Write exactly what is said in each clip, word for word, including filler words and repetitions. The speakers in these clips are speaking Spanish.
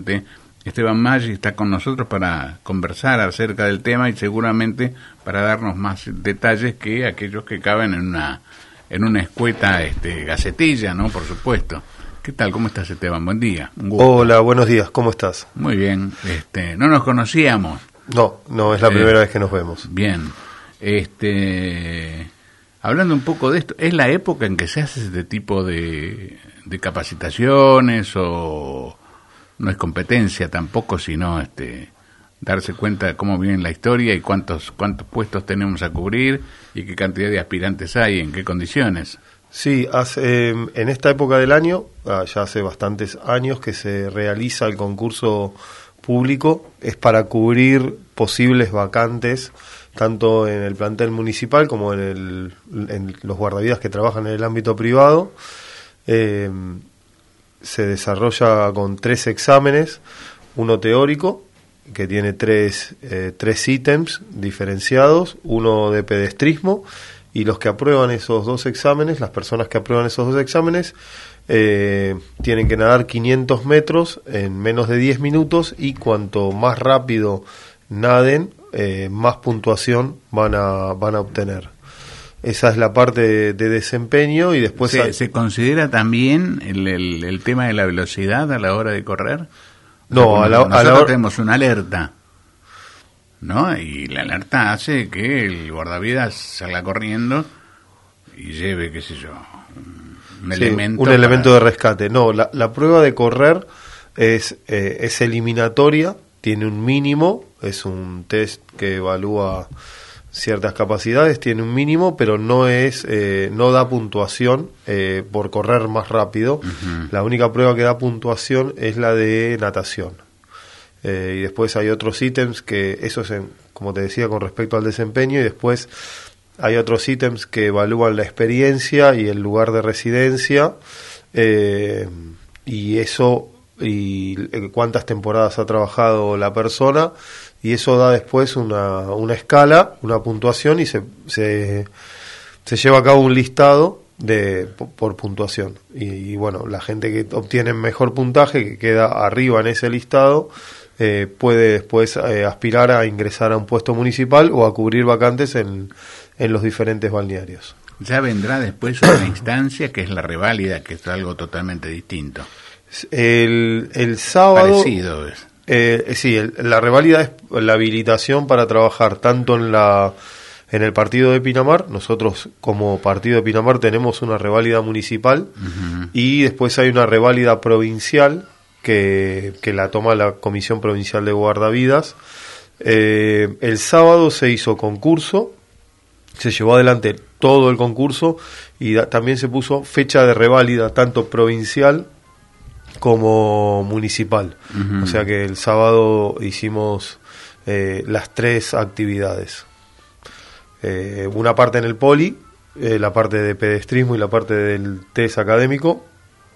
presidente Esteban Maggi está con nosotros para conversar acerca del tema y seguramente para darnos más detalles que aquellos que caben en una en una escueta este, gacetilla, ¿no? Por supuesto. ¿Qué tal? ¿Cómo estás, Esteban? Buen día. Un gusto. Hola, buenos días. ¿Cómo estás? Muy bien. Este, no nos conocíamos. No, no, es la Eh, primera vez que nos vemos. Bien. Este, hablando un poco de esto, ¿es la época en que se hace este tipo de, de capacitaciones o no es competencia tampoco, sino este darse cuenta de cómo viene la historia y cuántos cuántos puestos tenemos a cubrir y qué cantidad de aspirantes hay, en qué condiciones? Sí, hace, eh, en esta época del año, ah, ya hace bastantes años que se realiza el concurso público, es para cubrir posibles vacantes, tanto en el plantel municipal como en, el, en los guardavidas que trabajan en el ámbito privado. Eh, se desarrolla con tres exámenes, uno teórico, que tiene tres, eh, tres ítems diferenciados, uno de pedestrismo, y los que aprueban esos dos exámenes, las personas que aprueban esos dos exámenes, eh, tienen que nadar quinientos metros en menos de diez minutos y cuanto más rápido naden, eh, más puntuación van a, van a obtener. Esa es la parte de, de desempeño y después... ¿Se, hay... ¿se considera también el, el, el tema de la velocidad a la hora de correr? No, a la, nosotros a la hora... tenemos una alerta, ¿no? Y la alerta hace que el guardavidas salga corriendo y lleve, qué sé yo, un sí, elemento. Un para... elemento de rescate. No, la, la prueba de correr es, eh, es eliminatoria, tiene un mínimo, es un test que evalúa ciertas capacidades, tiene un mínimo, pero no es eh, no da puntuación eh, por correr más rápido. Uh-huh. La única prueba que da puntuación es la de natación. Eh, y después hay otros ítems que, eso es, en, como te decía, con respecto al desempeño, y después hay otros ítems que evalúan la experiencia y el lugar de residencia, eh, y eso, y cuántas temporadas ha trabajado la persona, y eso da después una, una escala, una puntuación, y se, se, se lleva a cabo un listado de por, por puntuación. Y, y bueno, la gente que obtiene mejor puntaje, que queda arriba en ese listado, eh, puede después eh, aspirar a ingresar a un puesto municipal o a cubrir vacantes en, en los diferentes balnearios. Ya vendrá después una instancia que es la reválida, que es algo totalmente distinto. El, el sábado... Parecido es. Eh, sí, el, la reválida es la habilitación para trabajar tanto en la en el partido de Pinamar. Nosotros como partido de Pinamar tenemos una reválida municipal, uh-huh, y después hay una reválida provincial que, que la toma la Comisión Provincial de Guardavidas. Eh, el sábado se hizo concurso, se llevó adelante todo el concurso y da, también se puso fecha de reválida tanto provincial como municipal. Uh-huh. O sea que el sábado hicimos eh, las tres actividades. Eh, una parte en el poli, eh, la parte de pedestrismo y la parte del test académico,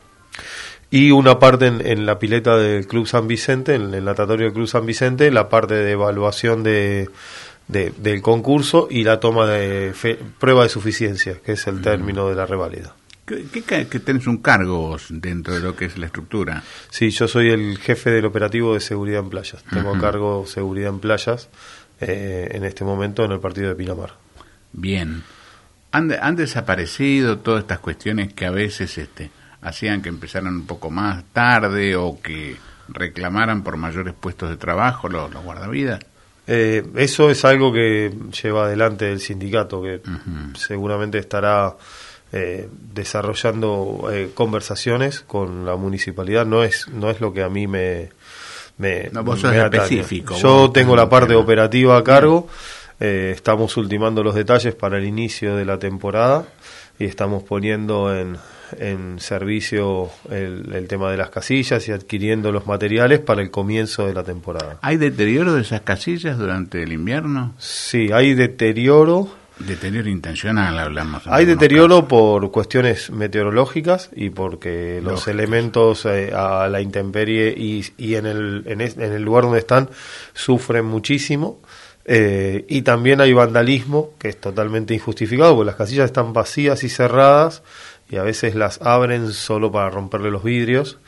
y una parte en, en la pileta del Club San Vicente, en el natatorio del Club San Vicente, la parte de evaluación de, de del concurso y la toma de fe, prueba de suficiencia, que es el uh-huh, término de la reválida. ¿Qué, qué, que tenés un cargo dentro de lo que es la estructura? Sí, yo soy el jefe del operativo de seguridad en playas. Tengo a cargo seguridad en playas eh, en este momento en el partido de Pinamar. Bien. ¿Han, han desaparecido todas estas cuestiones que a veces este, hacían que empezaran un poco más tarde o que reclamaran por mayores puestos de trabajo los, los guardavidas? Eh, eso es algo que lleva adelante el sindicato, que uh-huh, seguramente estará... Eh, desarrollando eh, conversaciones con la municipalidad. No es no es lo que a mí me me, no, vos me sos atañe. específico. Yo vos tengo la parte tema. operativa a cargo. Eh, estamos ultimando los detalles para el inicio de la temporada y estamos poniendo en, en servicio el, el tema de las casillas y adquiriendo los materiales para el comienzo de la temporada. ¿Hay deterioro de esas casillas durante el invierno? Sí, hay deterioro. Deterioro intencional, hablamos. Hay deterioro casos. Por cuestiones meteorológicas y porque los Lógico. elementos eh, a la intemperie y, y en, el, en, es, en el lugar donde están sufren muchísimo. Eh, y también hay vandalismo, que es totalmente injustificado, porque las casillas están vacías y cerradas y a veces las abren solo para romperle los vidrios.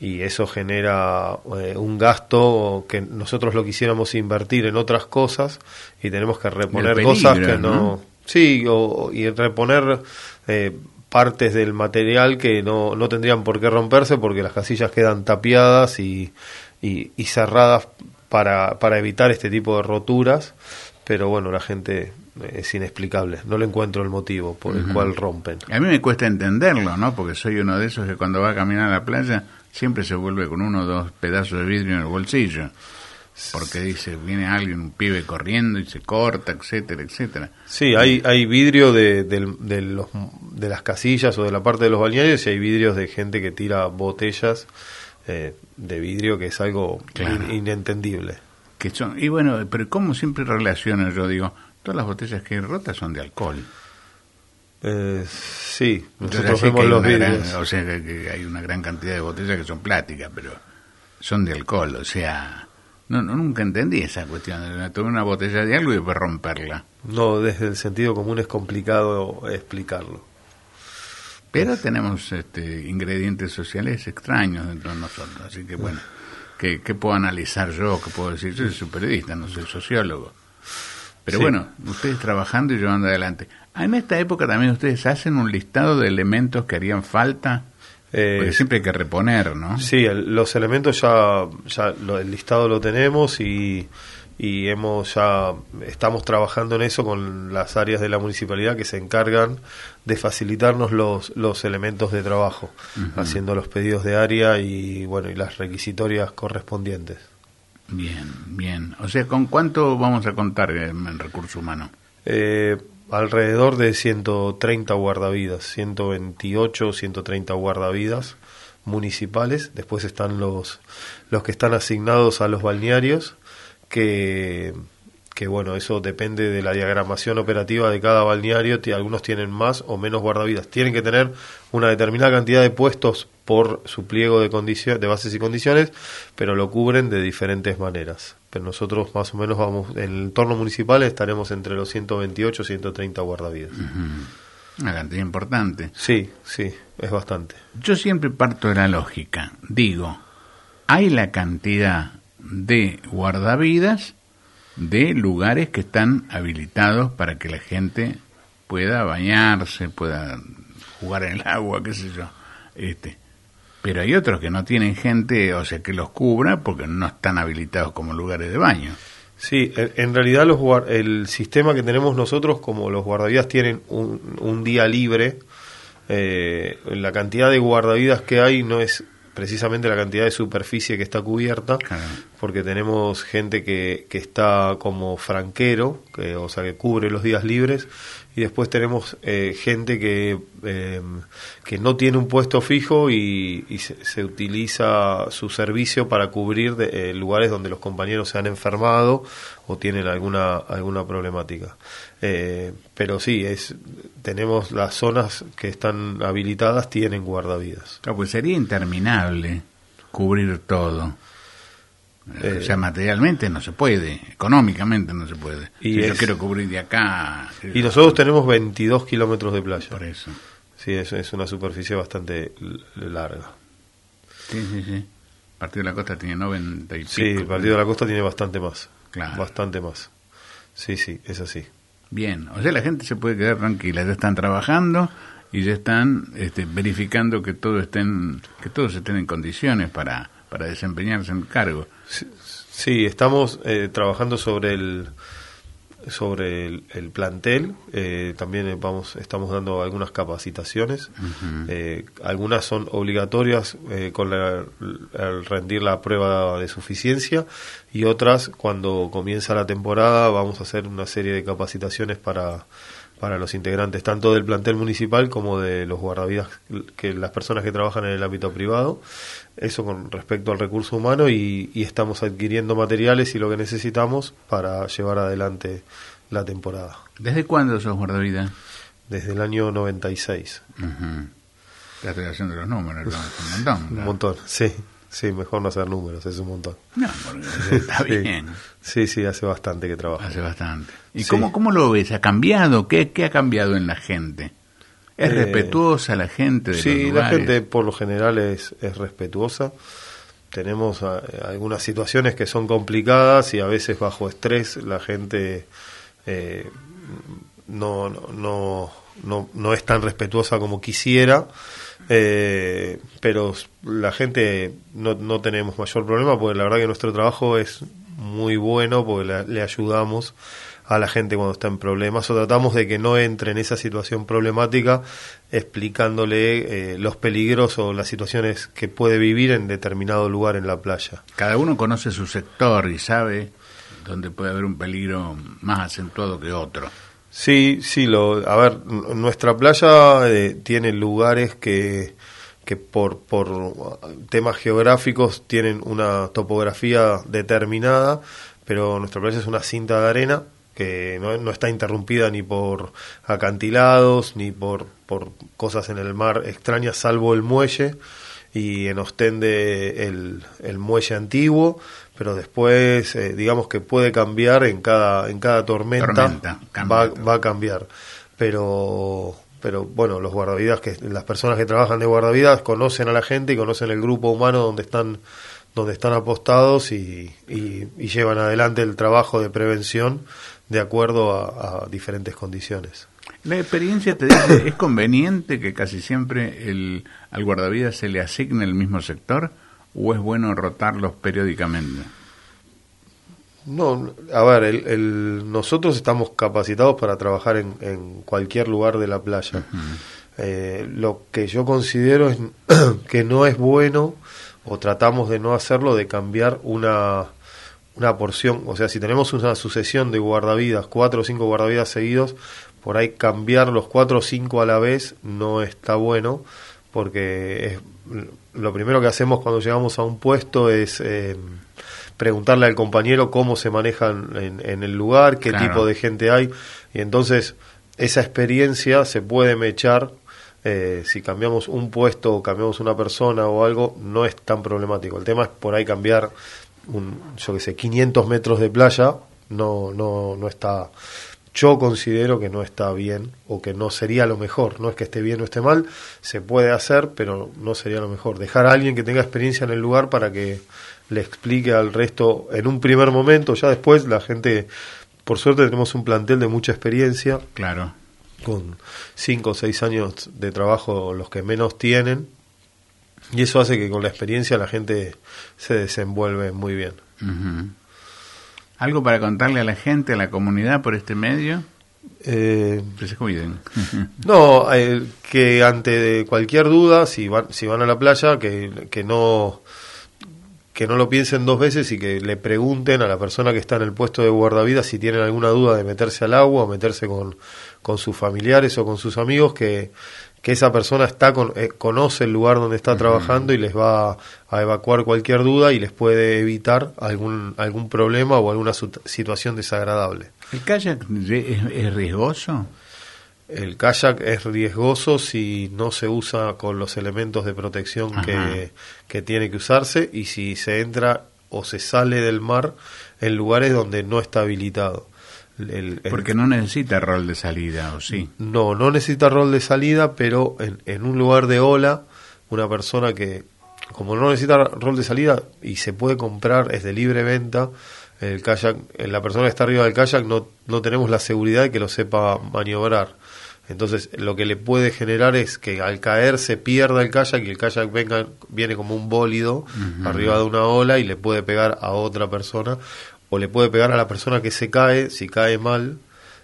y eso genera eh, un gasto que nosotros lo quisiéramos invertir en otras cosas y tenemos que reponer peligro, cosas que no, ¿no? Sí, o, y reponer eh, partes del material que no, no tendrían por qué romperse porque las casillas quedan tapiadas y, y, y cerradas para, para evitar este tipo de roturas, pero bueno, la gente es inexplicable, no le encuentro el motivo por el uh-huh. cual rompen. A mí me cuesta entenderlo, ¿no? Porque soy uno de esos que cuando va a caminar a la playa siempre se vuelve con uno o dos pedazos de vidrio en el bolsillo, porque dice, viene alguien, un pibe corriendo y se corta, etcétera, etcétera. Sí, hay hay vidrio de, de, de, los, de las casillas o de la parte de los balnearios y hay vidrios de gente que tira botellas eh, de vidrio, que es algo claro. in, inentendible. Que son, y bueno, pero ¿cómo siempre relaciono? Yo digo, todas las botellas que hay rotas son de alcohol. Eh, sí, nosotros vemos los vidrios. Gran, o sea, que, que hay una gran cantidad de botellas que son plásticas, pero son de alcohol, o sea, no, no nunca entendí esa cuestión de tomar una botella de algo y después romperla. No, desde el sentido común es complicado explicarlo. Pero es. tenemos este, ingredientes sociales extraños dentro de nosotros, así que bueno, ¿qué, qué puedo analizar yo? ¿Qué puedo decir? Yo soy periodista, no soy sociólogo. Pero sí. bueno, ustedes trabajando y llevando adelante. En esta época también ustedes hacen un listado de elementos que harían falta, eh, porque siempre hay que reponer, ¿no? Sí, el, los elementos ya, ya lo, el listado lo tenemos y, y hemos ya estamos trabajando en eso con las áreas de la municipalidad que se encargan de facilitarnos los, los elementos de trabajo, uh-huh. haciendo los pedidos de área y bueno y las requisitorias correspondientes. Bien, bien. O sea, ¿con cuánto vamos a contar en, en recurso humano? Eh, alrededor de ciento treinta guardavidas, ciento veintiocho, ciento treinta guardavidas municipales. Después están los los que están asignados a los balnearios, que, que bueno, eso depende de la diagramación operativa de cada balneario. Algunos tienen más o menos guardavidas. Tienen que tener una determinada cantidad de puestos por su pliego de condiciones, de bases y condiciones, pero lo cubren de diferentes maneras. Pero nosotros más o menos vamos, en el entorno municipal estaremos entre los ciento veintiocho y ciento treinta guardavidas. Uh-huh. Una cantidad importante. Sí, sí, es bastante. Yo siempre parto de la lógica. Digo, hay la cantidad de guardavidas de lugares que están habilitados para que la gente pueda bañarse, pueda jugar en el agua, qué sé yo. Este, pero hay otros que no tienen gente, o sea, que los cubra porque no están habilitados como lugares de baño. Sí, en realidad los el sistema que tenemos nosotros, como los guardavidas tienen un, un día libre, eh, la cantidad de guardavidas que hay no es precisamente la cantidad de superficie que está cubierta, claro. porque tenemos gente que, que está como franquero, que, o sea, que cubre los días libres, y después tenemos eh, gente que eh, que no tiene un puesto fijo y, y se, se utiliza su servicio para cubrir de, eh, lugares donde los compañeros se han enfermado o tienen alguna alguna problemática. Eh, pero sí, es tenemos las zonas que están habilitadas, tienen guardavidas. Claro, pues sería interminable cubrir todo. Eh, o sea, materialmente no se puede, económicamente no se puede. Y si es, yo quiero cubrir de acá... Y nosotros tenemos veintidós kilómetros de playa. Por eso. Sí, es, es una superficie bastante larga. Sí, sí, sí. El Partido de la Costa tiene noventa y pico. Sí, el Partido de la Costa tiene bastante más. Claro. Bastante más. Sí, sí, es así. Bien, o sea, la gente se puede quedar tranquila, ya están trabajando y ya están este, verificando que todo estén, que todos estén en condiciones para, para desempeñarse en el cargo. Sí, sí estamos eh, trabajando sobre el sobre el, el plantel, eh, también vamos estamos dando algunas capacitaciones, uh-huh. eh, algunas son obligatorias eh, con la, al rendir la prueba de suficiencia y otras cuando comienza la temporada vamos a hacer una serie de capacitaciones para para los integrantes tanto del plantel municipal como de los guardavidas, que las personas que trabajan en el ámbito privado. Eso con respecto al recurso humano y, y estamos adquiriendo materiales y lo que necesitamos para llevar adelante la temporada. ¿Desde cuándo sos guardavidas? Desde el año noventa y seis. Uh-huh. Ya estoy haciendo los números, ¿no? Un montón. ¿No? Un montón, sí. Sí, mejor no hacer números, es un montón. No, porque está sí. bien. Sí, sí, hace bastante que trabajo. Hace bastante. ¿Y sí. cómo, cómo lo ves? ¿Ha cambiado? ¿Qué, ¿Qué ha cambiado en la gente? ¿Es Eh, respetuosa la gente de los Sí, la lugares? gente por lo general es, es respetuosa. Tenemos a, algunas situaciones que son complicadas y a veces bajo estrés la gente eh, no, no, no, no, no es tan respetuosa como quisiera, eh, pero la gente no, no tenemos mayor problema porque la verdad que nuestro trabajo es muy bueno porque le, le ayudamos a la gente cuando está en problemas o tratamos de que no entre en esa situación problemática explicándole eh, los peligros o las situaciones que puede vivir en determinado lugar en la playa. Cada uno conoce su sector y sabe dónde puede haber un peligro más acentuado que otro. Sí, sí, lo, a ver, n- nuestra playa eh, tiene lugares que, que por, por temas geográficos tienen una topografía determinada, pero nuestra playa es una cinta de arena que no, no está interrumpida ni por acantilados ni por, por cosas en el mar extrañas, salvo el muelle, y en Ostende el, el muelle antiguo, pero después eh, digamos que puede cambiar en cada en cada tormenta, Tormenta, cambia va, todo. va a cambiar, pero pero bueno, los guardavidas, que las personas que trabajan de guardavidas conocen a la gente y conocen el grupo humano donde están donde están apostados y, y, y llevan adelante el trabajo de prevención de acuerdo a, a diferentes condiciones. La experiencia te dice, ¿es conveniente que casi siempre el, al guardavidas se le asigne el mismo sector o es bueno rotarlos periódicamente? No, a ver, el, el, nosotros estamos capacitados para trabajar en, en cualquier lugar de la playa. Uh-huh. Eh, lo que yo considero es que no es bueno, o tratamos de no hacerlo, de cambiar una, una porción. O sea, si tenemos una sucesión de guardavidas, cuatro o cinco guardavidas seguidos, por ahí cambiar los cuatro o cinco a la vez no está bueno, porque es, lo primero que hacemos cuando llegamos a un puesto es eh, preguntarle al compañero cómo se manejan en, en el lugar, qué Claro. tipo de gente hay, y entonces esa experiencia se puede mechar. Eh, si cambiamos un puesto o cambiamos una persona o algo, no es tan problemático. El tema es por ahí cambiar un, yo que sé, quinientos metros de playa, no, no, no está. Yo considero que no está bien o que no sería lo mejor. No es que esté bien o esté mal, se puede hacer, pero no sería lo mejor. Dejar a alguien que tenga experiencia en el lugar para que le explique al resto en un primer momento. Ya después la gente, por suerte tenemos un plantel de mucha experiencia, Claro. con cinco o seis años de trabajo los que menos tienen, y eso hace que con la experiencia la gente se desenvuelve muy bien. Uh-huh. ¿Algo para contarle a la gente, a la comunidad por este medio? Eh, Que se cuiden. no, eh, que ante cualquier duda, si van, si van a la playa, que, que no que no lo piensen dos veces y que le pregunten a la persona que está en el puesto de guardavidas si tienen alguna duda de meterse al agua o meterse con, con sus familiares o con sus amigos, que, que esa persona está con, eh, conoce el lugar donde está uh-huh. trabajando y les va a evacuar cualquier duda y les puede evitar algún algún problema o alguna situación desagradable. ¿El kayak es, es riesgoso? El kayak es riesgoso si no se usa con los elementos de protección que, que tiene que usarse, y si se entra o se sale del mar en lugares donde no está habilitado. El, el, Porque no necesita rol de salida, ¿o sí? No, no necesita rol de salida, pero en, en un lugar de ola, una persona que, como no necesita rol de salida y se puede comprar, es de libre venta, el kayak, la persona que está arriba del kayak no, no tenemos la seguridad de que lo sepa maniobrar. Entonces lo que le puede generar es que al caer se pierda el kayak y el kayak venga, viene como un bólido uh-huh. arriba de una ola y le puede pegar a otra persona, o le puede pegar a la persona que se cae, si cae mal,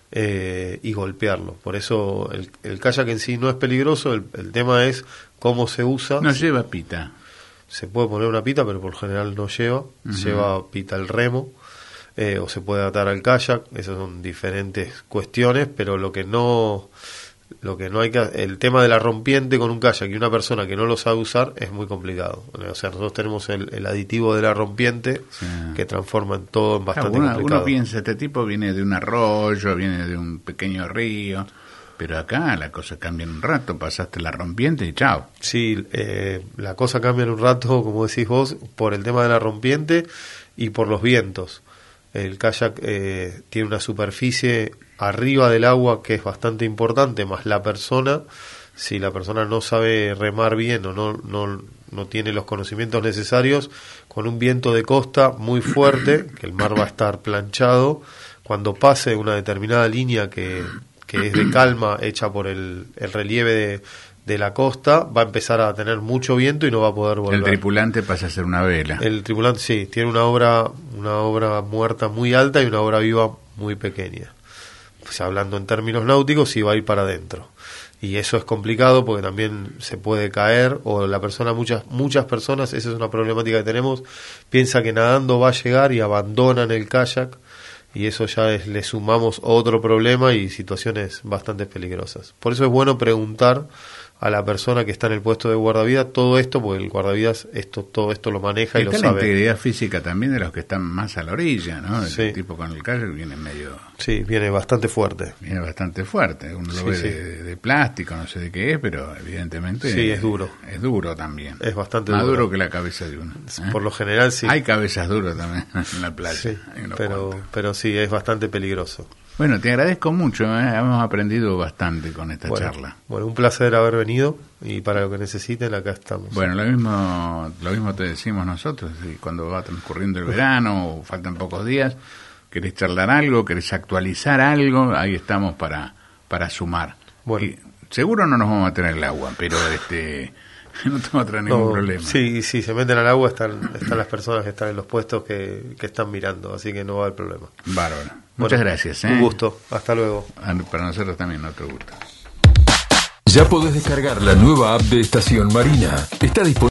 eh, y golpearlo. Por eso el, el kayak en sí no es peligroso, el, el tema es cómo se usa. No lleva pita. Se puede poner una pita, pero por lo general no lleva. Uh-huh. Lleva pita el remo, eh, o se puede atar al kayak. Esas son diferentes cuestiones, pero lo que no... Lo que no hay que, el tema de la rompiente con un kayak y una persona que no lo sabe usar es muy complicado. O sea, nosotros tenemos el, el aditivo de la rompiente, sí, que transforma en todo en bastante claro, uno, complicado. Uno piensa, este tipo viene de un arroyo, viene de un pequeño río, pero acá la cosa cambia en un rato, pasaste la rompiente y chao. Sí, eh, la cosa cambia en un rato, como decís vos, por el tema de la rompiente y por los vientos. El kayak eh, tiene una superficie arriba del agua que es bastante importante, más la persona, si la persona no sabe remar bien o no, no, no tiene los conocimientos necesarios, con un viento de costa muy fuerte, que el mar va a estar planchado, cuando pase una determinada línea que, que es de calma hecha por el, el relieve de, de la costa, va a empezar a tener mucho viento y no va a poder volver. El tripulante pasa a ser una vela. El tripulante, sí, tiene una obra, una obra muerta muy alta y una obra viva muy pequeña. Pues hablando en términos náuticos, sí va a ir para adentro. Y eso es complicado porque también se puede caer, o la persona, muchas muchas personas, esa es una problemática que tenemos, piensa que nadando va a llegar y abandonan el kayak, y eso ya es, le sumamos otro problema y situaciones bastante peligrosas. Por eso es bueno preguntar a la persona que está en el puesto de guardavidas todo esto, porque el guardavidas esto todo esto lo maneja y, y lo sabe. Está la integridad física también de los que están más a la orilla, ¿no? El sí. tipo con el kayak viene medio... Sí, viene bastante fuerte. Viene bastante fuerte. Uno lo sí, ve sí. De, de plástico, no sé de qué es, pero evidentemente... Sí, es duro. Es duro también. Es bastante más duro. duro que la cabeza de uno. ¿eh? Por lo general, sí. Hay cabezas duras también en la playa. Sí, pero, pero sí, es bastante peligroso. Bueno, te agradezco mucho, ¿eh? Hemos aprendido bastante con esta bueno, charla. Bueno, un placer haber venido y para lo que necesiten acá estamos. Bueno, lo mismo lo mismo te decimos nosotros, y cuando va transcurriendo el verano o faltan pocos días, querés charlar algo, querés actualizar algo, ahí estamos para para sumar. Bueno. Y seguro no nos vamos a tener el agua, pero este no te va a traer ningún no, problema. Sí, sí, se meten al agua, están están las personas que están en los puestos que, que están mirando, así que no va a haber problema. Bárbaro. Muchas bueno, gracias. ¿eh? Un gusto. Hasta luego. Para nosotros también, otro gusto. Ya podés descargar la nueva app de Estación Marina. Está disponible.